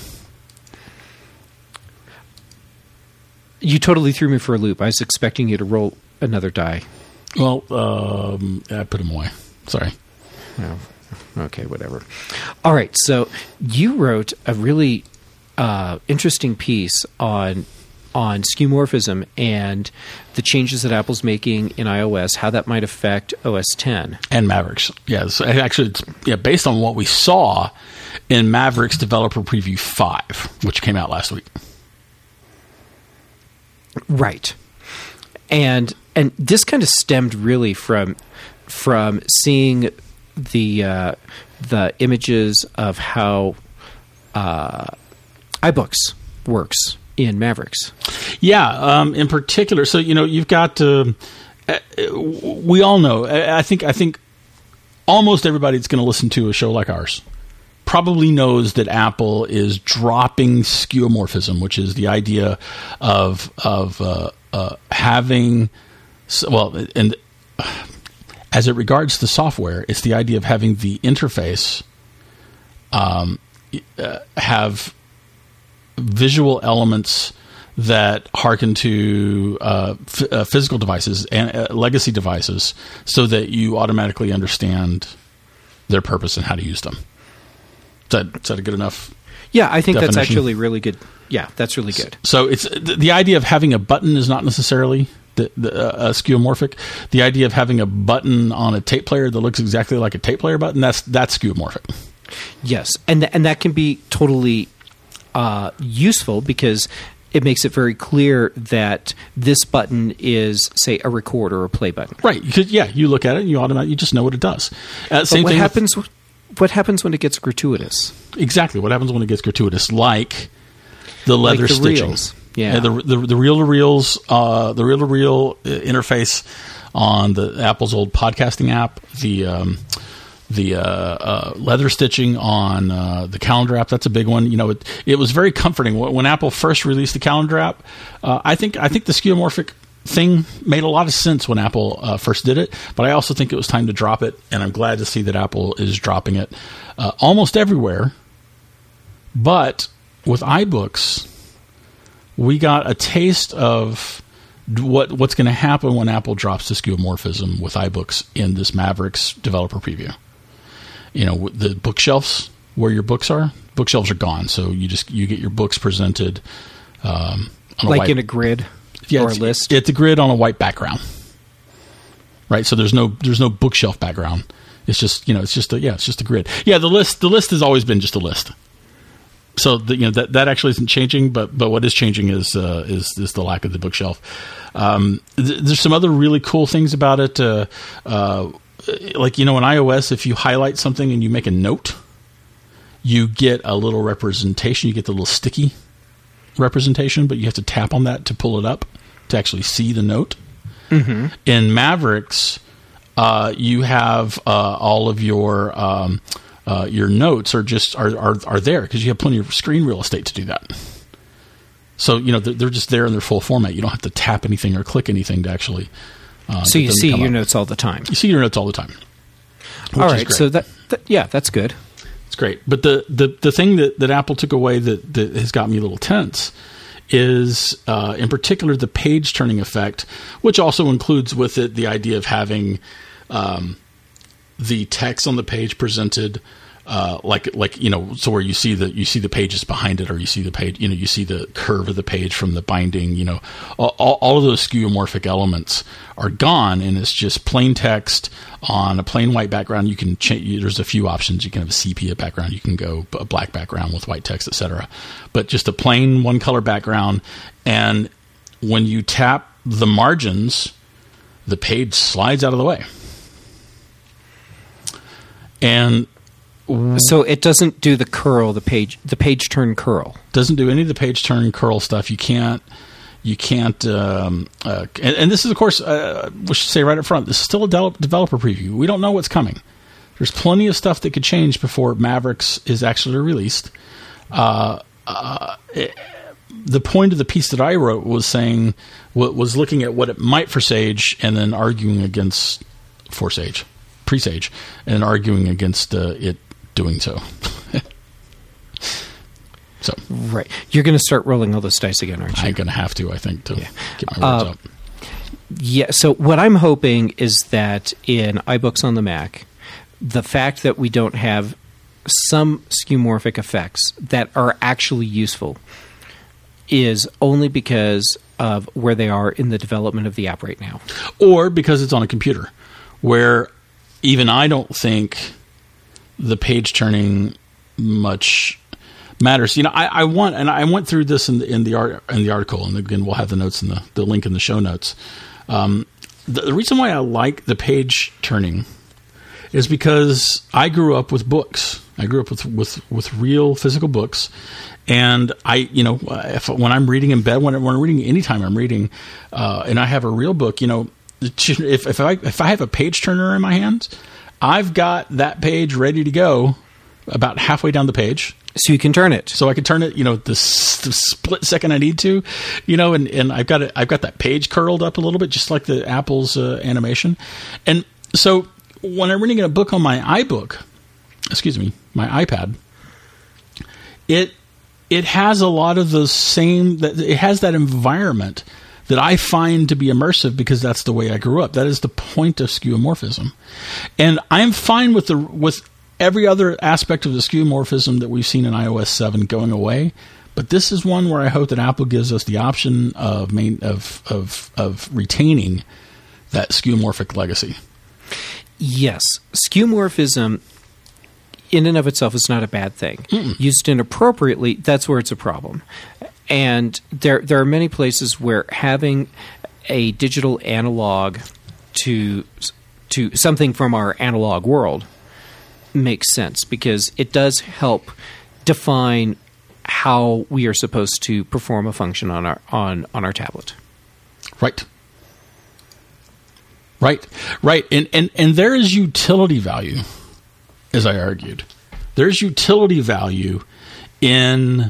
You totally threw me for a loop. I was expecting you to roll another die. Well, um, I put them away. Sorry. Oh, okay, whatever. All right, so you wrote a really uh, interesting piece on on skeuomorphism and the changes that Apple's making in iOS, how that might affect O S ten. And Mavericks. Yeah, so actually, it's yeah, based on what we saw in Mavericks Developer Preview five, which came out last week. Right. And and this kind of stemmed really from from seeing the uh, the images of how uh, iBooks works in Mavericks. Yeah, um, in particular. So you know, you've got. Uh, we all know. I think. I think almost everybody that's going to listen to a show like ours probably knows that Apple is dropping skeuomorphism, which is the idea of of uh, uh, having. Well, and as it regards the software, it's the idea of having the interface um, uh, have visual elements that harken to uh, f- uh, physical devices and uh, legacy devices so that you automatically understand their purpose and how to use them. Is that, is that a good enough Yeah, I think definition? That's actually really good. Yeah, that's really good. So it's the, the idea of having a button is not necessarily the, the, uh, skeuomorphic. The idea of having a button on a tape player that looks exactly like a tape player button, that's that's skeuomorphic. Yes, and th- and that can be totally uh, useful because it makes it very clear that this button is, say, a record or a play button. Right. Because, yeah, you look at it and you automatically you just know what it does. Uh, but same what thing happens? With, what happens when it gets gratuitous? Exactly. What happens when it gets gratuitous? Like the leather like the stitching. Reels. Yeah. Uh, the the the reel to reels uh, the reel to reel interface on the Apple's old podcasting app. The um, the uh, uh, leather stitching on uh, the calendar app. That's a big one. You know, it, it was very comforting when Apple first released the calendar app. Uh, I think I think the skeuomorphic thing made a lot of sense when Apple uh, first did it, but I also think it was time to drop it, and I'm glad to see that Apple is dropping it uh, almost everywhere. But with iBooks, we got a taste of what what's going to happen when Apple drops the skeuomorphism with iBooks in this Mavericks developer preview. You know, the bookshelves where your books are, bookshelves are gone, so you just you get your books presented um, on a like white, in a grid yeah, or a it's, list. It's a grid on a white background, right? So there's no there's no bookshelf background. It's just you know it's just a, yeah it's just a grid. Yeah, the list the list has always been just a list. So the, you know that, that actually isn't changing, but but what is changing is uh, is is the lack of the bookshelf. Um, th- there's some other really cool things about it, uh, uh, like you know in iOS, if you highlight something and you make a note, you get a little representation. You get the little sticky representation, but you have to tap on that to pull it up to actually see the note. Mm-hmm. In Mavericks, uh, you have uh, all of your um, Uh, your notes are just are are, are there because you have plenty of screen real estate to do that. So you know they're, they're just there in their full format. You don't have to tap anything or click anything to actually. Uh, so you see your up. notes all the time. You see your notes all the time. All right, so that, that yeah, that's good. It's great. But the the, the thing that, that Apple took away that, that has got me a little tense is uh, in particular the page turning effect, which also includes with it the idea of having. Um, the text on the page presented Uh, like, like you know, so where you see the you see the pages behind it, or you see the page, you know, you see the curve of the page from the binding. You know, all, all of those skeuomorphic elements are gone, and it's just plain text on a plain white background. You can change. There's a few options. You can have a sepia background. You can go a black background with white text, et cetera. But just a plain one color background, and when you tap the margins, the page slides out of the way, and so it doesn't do the curl, the page, the page turn curl. Doesn't do any of the page turn curl stuff. You can't, you can't, um, uh, and, and this is, of course, uh, we should say right up front, this is still a de- developer preview. We don't know what's coming. There's plenty of stuff that could change before Mavericks is actually released. Uh, uh, it, the point of the piece that I wrote was saying, was looking at what it might for Sage and then arguing against for Sage, pre-Sage, and arguing against uh, it doing so. so right, you're going to start rolling all those dice again, aren't you? I'm going to have to, I think, to yeah. get my words uh, up. Yeah. So what I'm hoping is that in iBooks on the Mac, the fact that we don't have some skeuomorphic effects that are actually useful is only because of where they are in the development of the app right now, or because it's on a computer, where even I don't think the page turning much matters. You know, I, I want, and I went through this in the in the art in the article, and again, we'll have the notes in the the link in the show notes. Um, the, the reason why I like the page turning is because I grew up with books. I grew up with with with real physical books, and I, you know, if when I'm reading in bed, when, when I'm reading, anytime I'm reading, uh, and I have a real book, you know, if if I if I have a page turner in my hands, I've got that page ready to go about halfway down the page. So you can turn it. So I can turn it, you know, the, s- the split second I need to, you know, and, and I've got it, I've got that page curled up a little bit, just like the Apple's uh, animation. And so when I'm reading a book on my iBook, excuse me, my iPad, it it has a lot of the same, it has that environment that I find to be immersive because that's the way I grew up. That is the point of skeuomorphism. And I'm fine with the with every other aspect of the skeuomorphism that we've seen in i O S seven going away. But this is one where I hope that Apple gives us the option of main, of, of of retaining that skeuomorphic legacy. Yes. Skeuomorphism in and of itself is not a bad thing. Mm-mm. Used inappropriately, that's where it's a problem. And there there are many places where having a digital analog to to something from our analog world makes sense, because it does help define how we are supposed to perform a function on our on, on our tablet. Right. Right. Right. And, and and there is utility value, as I argued. There's utility value in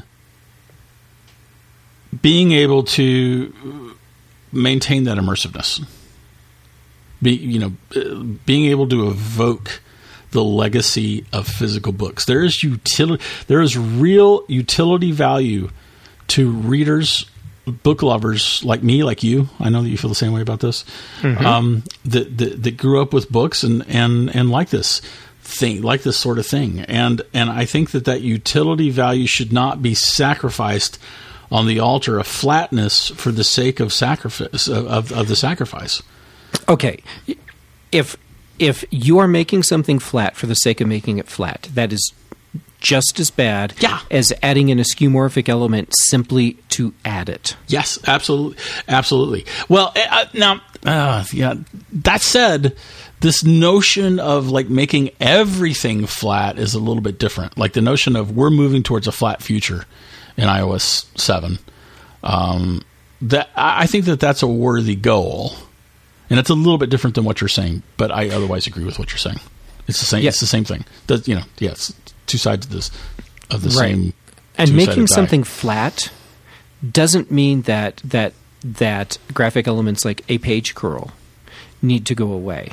being able to maintain that immersiveness. Be, you know, being able to evoke the legacy of physical books. There is utility. There is real utility value to readers, book lovers like me, like you. I know that you feel the same way about this. Mm-hmm. Um, that, that that grew up with books and and and like this thing, like this sort of thing. And and I think that that utility value should not be sacrificed on the altar of flatness for the sake of sacrifice of, of, of the sacrifice. Okay, if if you are making something flat for the sake of making it flat, that is just as bad yeah. as adding in a skeuomorphic element simply to add it. Yes, absolutely, absolutely. Well, uh, now, uh, yeah. That said, this notion of like making everything flat is a little bit different. Like the notion of we're moving towards a flat future in i O S seven. Um, that I think that that's a worthy goal. And it's a little bit different than what you're saying, but I otherwise agree with what you're saying. It's the same. Yeah. It's the same thing. The, you know, yes, yeah, two sides of this of the right. same. And making something flat doesn't mean that that that graphic elements like a page curl need to go away.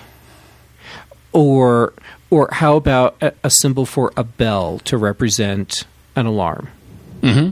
Or or how about a, a symbol for a bell to represent an alarm? Mm-hmm.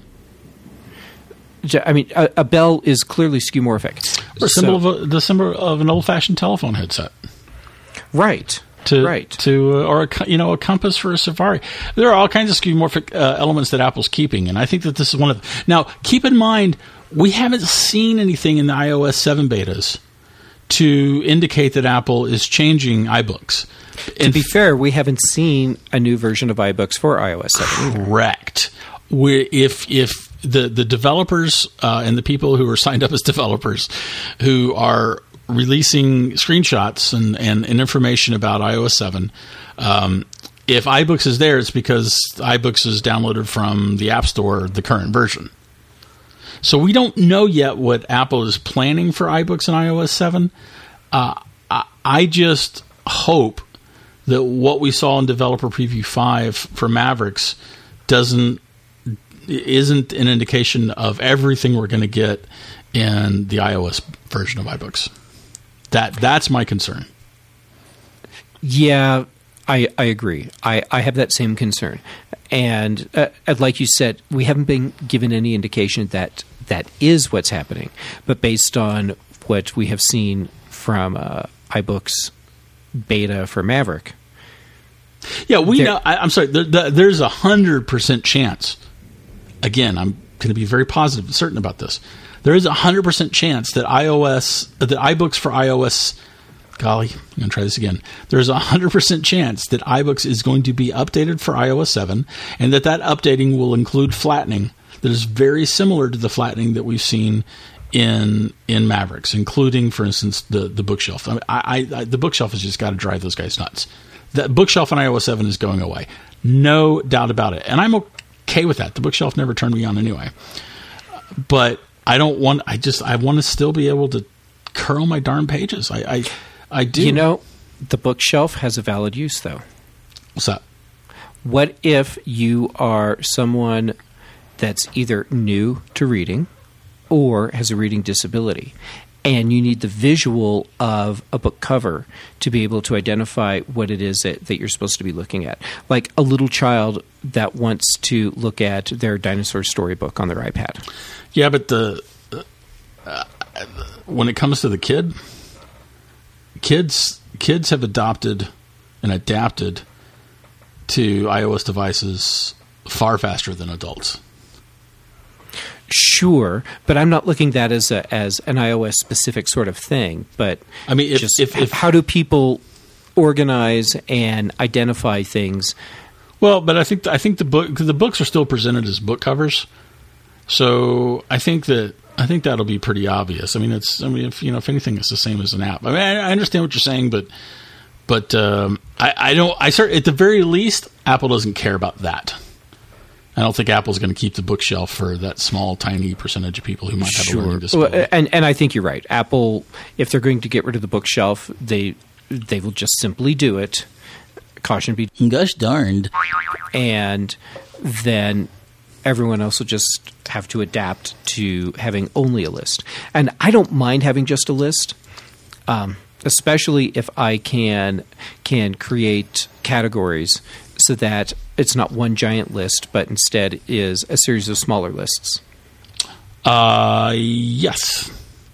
I mean, a, a bell is clearly skeuomorphic. Or a symbol so, of a, the symbol of an old-fashioned telephone headset. Right. to right. to uh, or a, you know a compass for a Safari. There are all kinds of skeuomorphic uh, elements that Apple's keeping, and I think that this is one of them. Now, keep in mind, we haven't seen anything in the i O S seven betas to indicate that Apple is changing iBooks. To be fair, we haven't seen a new version of iBooks for i O S seven either. Correct. We, if if the the developers uh, and the people who are signed up as developers who are releasing screenshots and, and, and information about i O S seven, um, if iBooks is there, it's because iBooks is downloaded from the App Store, the current version. So we don't know yet what Apple is planning for iBooks and i O S seven. Uh, I, I just hope that what we saw in Developer Preview five for Mavericks doesn't isn't an indication of everything we're going to get in the iOS version of iBooks. That that's my concern. Yeah, I I agree. I, I have that same concern. And uh, like you said, we haven't been given any indication that that is what's happening. But based on what we have seen from uh, iBooks beta for Maverick. Yeah, we know. I, I'm sorry. There, there, there's a hundred percent chance. Again, I'm going to be very positive and certain about this. There is a hundred percent chance that iOS, that iBooks for iOS. Golly, I'm going to try this again. There's a hundred percent chance that iBooks is going to be updated for i O S seven, and that that updating will include flattening that is very similar to the flattening that we've seen in in Mavericks, including, for instance, the the bookshelf. I, mean, I, I the bookshelf has just got to drive those guys nuts. The bookshelf on i O S seven is going away, no doubt about it, and I'm okay with that. The bookshelf never turned me on anyway, but I don't want. I just I want to still be able to curl my darn pages. I I, I do. You know, the bookshelf has a valid use, though. What's that? What if you are someone that's either new to reading or has a reading disability, and you need the visual of a book cover to be able to identify what it is that, that you're supposed to be looking at? Like a little child that wants to look at their dinosaur storybook on their iPad. Yeah, but the uh, when it comes to the kid, kids kids have adopted and adapted to iOS devices far faster than adults. Sure, but I'm not looking at that as a, as an iOS specific sort of thing. But I mean, if, just if, if how do people organize and identify things? Well, but I think I think the book the books are still presented as book covers, so I think that I think that'll be pretty obvious. I mean, it's I mean, if you know, if anything, it's the same as an app. I mean, I, I understand what you're saying, but but um, I, I don't. I start at the very least, Apple doesn't care about that. I don't think Apple's going to keep the bookshelf for that small, tiny percentage of people who might have sure. a learning disability. Well, and and I think you're right. Apple, if they're going to get rid of the bookshelf, they they will just simply do it. Caution be gosh darned. And then everyone else will just have to adapt to having only a list. And I don't mind having just a list, um, especially if I can can create categories so that it's not one giant list, but instead is a series of smaller lists. Uh, yes.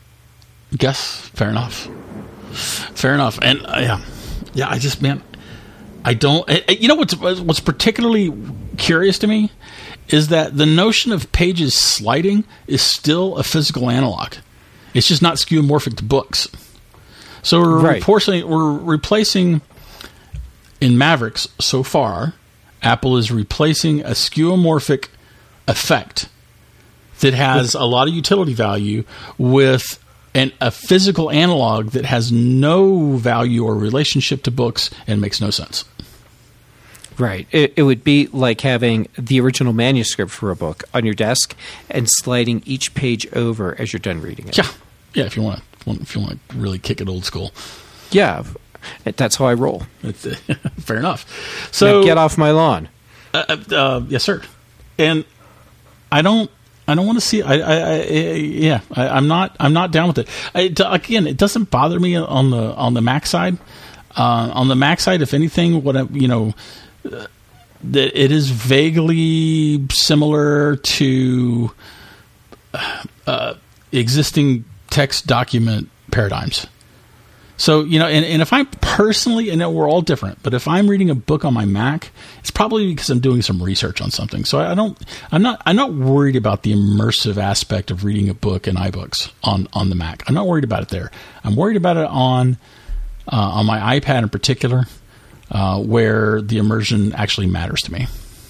Yes, fair enough. Fair enough. And uh, yeah, yeah. I just man, I don't. I, you know what's what's particularly curious to me is that the notion of pages sliding is still a physical analog. It's just not skeuomorphic to books. So we're right. replacing we're replacing in Mavericks so far. Apple is replacing a skeuomorphic effect that has a lot of utility value with an, a physical analog that has no value or relationship to books and makes no sense. Right. It, it would be like having the original manuscript for a book on your desk and sliding each page over as you're done reading it. Yeah. Yeah, if you want to if you want to really kick it old school. Yeah. That's how I roll. It's, uh, fair enough. So now get off my lawn. Uh, uh, yes, sir. And I don't. I don't want to see. I. I, I yeah. I, I'm not. I'm not down with it. I, again, it doesn't bother me on the on the Mac side. Uh, on the Mac side, if anything, what I, you know, uh, that it is vaguely similar to uh, existing text document paradigms. So, you know, and, and if I'm personally, and we're all different, but if I'm reading a book on my Mac, it's probably because I'm doing some research on something. So I don't, I'm not, I'm not worried about the immersive aspect of reading a book in iBooks on, on the Mac. I'm not worried about it there. I'm worried about it on, uh, on my iPad in particular, uh, where the immersion actually matters to me.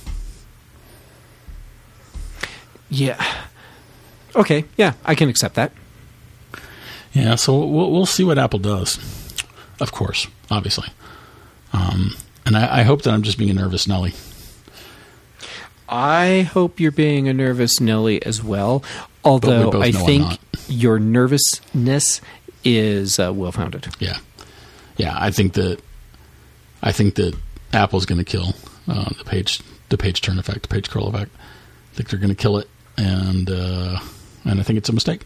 Yeah. Okay. Yeah, I can accept that. Yeah, so we'll we'll see what Apple does, of course, obviously. Um, and I, I hope that I'm just being a nervous Nelly. I hope you're being a nervous Nelly as well, although I think your nervousness is uh, well-founded. Yeah. Yeah, I think that I think that Apple's going to kill uh, the page the page turn effect, the page curl effect. I think they're going to kill it, and uh, and I think it's a mistake.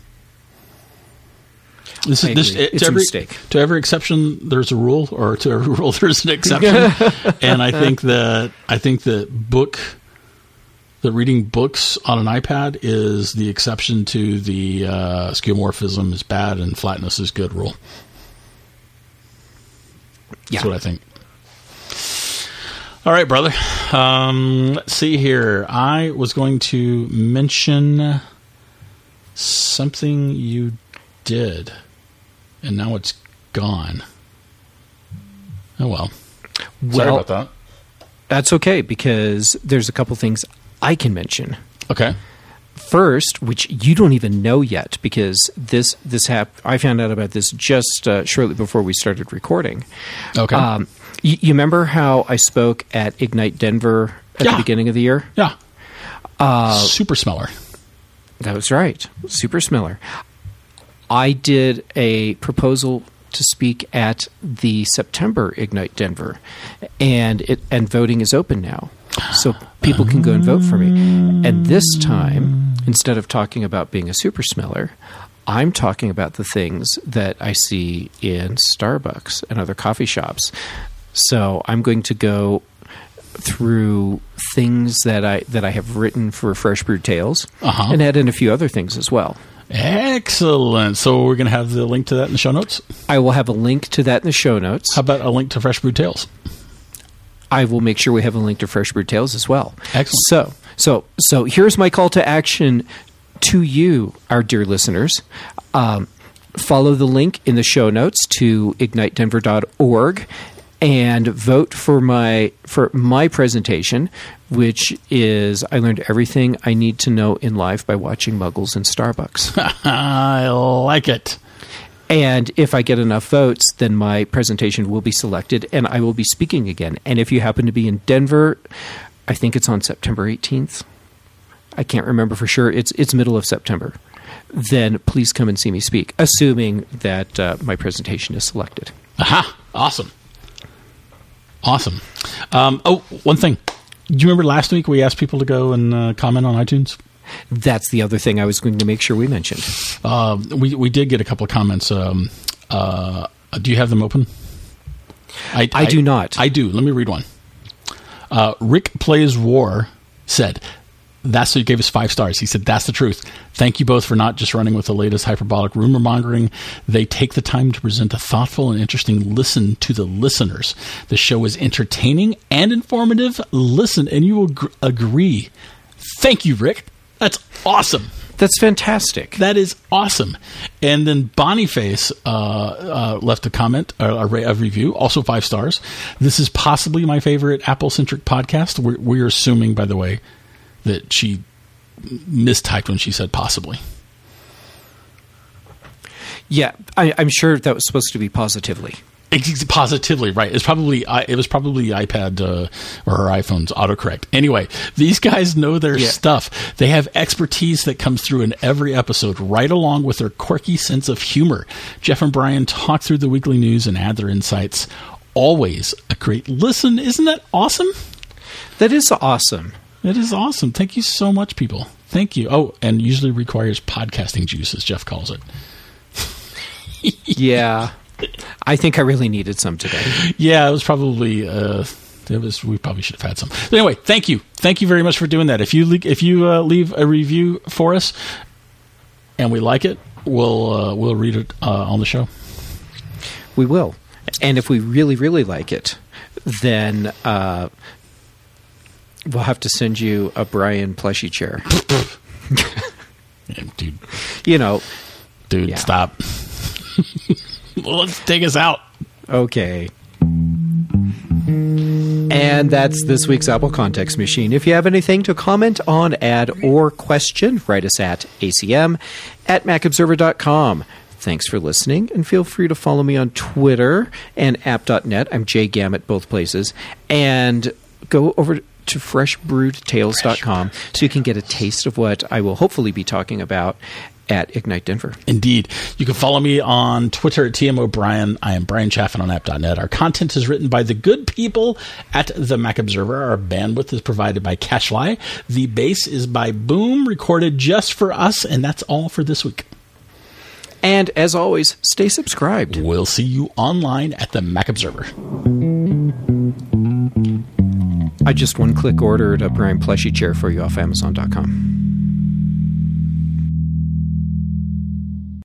This is this, it's to a every, mistake. To every exception, there's a rule, or to every rule, there's an exception. And I think that I think that book, that reading books on an iPad is the exception to the uh, skeuomorphism is bad and flatness is good rule. Yeah. That's what I think. All right, brother. Um, let's see here. I was going to mention something you did. And now it's gone. Oh, well. Well, sorry about that. That's okay, because there's a couple things I can mention. Okay. First, which you don't even know yet, because this this hap- I found out about this just uh, shortly before we started recording. Okay. Um, you, you remember how I spoke at Ignite Denver at yeah. the beginning of the year? Yeah. Uh, Super Smeller. That was right. Super Smeller. I did a proposal to speak at the September Ignite Denver, and it and voting is open now, so people can go and vote for me. And this time, instead of talking about being a super smeller, I'm talking about the things that I see in Starbucks and other coffee shops. So I'm going to go through things that I that I have written for Fresh Brewed Tales, uh-huh. and add in a few other things as well. Excellent. So we're going to have the link to that in the show notes? I will have a link to that in the show notes. How about a link to Fresh Brewed Tales? I will make sure we have a link to Fresh Brewed Tales as well. Excellent. So, so, so here's my call to action to you, our dear listeners. Um, follow the link in the show notes to ignite denver dot org and vote for my for my presentation, which is I learned everything I need to know in life by watching Muggles in Starbucks. I like it. And if I get enough votes, then my presentation will be selected and I will be speaking again. And if you happen to be in Denver, I think it's on September eighteenth. I can't remember for sure. It's it's middle of September. Then please come and see me speak, assuming that uh, my presentation is selected. Aha! Awesome. Awesome. Um, oh, one thing. Do you remember last week we asked people to go and uh, comment on iTunes? That's the other thing I was going to make sure we mentioned. Uh, we we did get a couple of comments. Um, uh, do you have them open? I, I, I do not. I do. Let me read one. Uh, Rick Plays War said, that's what he gave us five stars. He said, that's the truth. Thank you both for not just running with the latest hyperbolic rumor mongering. They take the time to present a thoughtful and interesting listen to the listeners. The show is entertaining and informative. Listen, and you will gr- agree. Thank you, Rick. That's awesome. That's fantastic. That is awesome. And then Boniface uh, uh, left a comment, uh, a, a review, also five stars. This is possibly my favorite Apple-centric podcast. We're, we're assuming, by the way, that she mistyped when she said possibly. Yeah, I, I'm sure that was supposed to be positively. Positively, right. It's probably it was probably iPad uh, or her iPhone's autocorrect. Anyway, these guys know their yeah. stuff. They have expertise that comes through in every episode, right along with their quirky sense of humor. Jeff and Brian talk through the weekly news and add their insights. Always a great listen. Isn't that awesome? That is awesome. It is awesome. Thank you so much, people. Thank you. Oh, and usually requires podcasting juice, as Jeff calls it. Yeah. I think I really needed some today. Yeah, it was probably uh, it was. We probably should have had some. But anyway, thank you, thank you very much for doing that. If you le- if you uh, leave a review for us, and we like it, we'll uh, we'll read it uh, on the show. We will. And if we really, really like it, then uh, we'll have to send you a Brian plushie chair. Yeah, dude. You know. Dude, yeah. stop. Well, let's take us out. Okay. And that's this week's Apple Context Machine. If you have anything to comment on, add, or question, write us at A C M at mac observer dot com. Thanks for listening, and feel free to follow me on Twitter and app dot net. I'm Jay Gamet, both places. And go over to fresh brewed tales dot com so you can get a taste of what I will hopefully be talking about at Ignite Denver. Indeed. You can follow me on Twitter at T M O'Brien. I am Brian Chaffin on app dot net. Our content is written by the good people at the Mac Observer. Our bandwidth is provided by Cashfly. The bass is by Boom, recorded just for us, and that's all for this week. And as always, stay subscribed. We'll see you online at the Mac Observer. I just one-click ordered a Brian plushie chair for you off amazon dot com.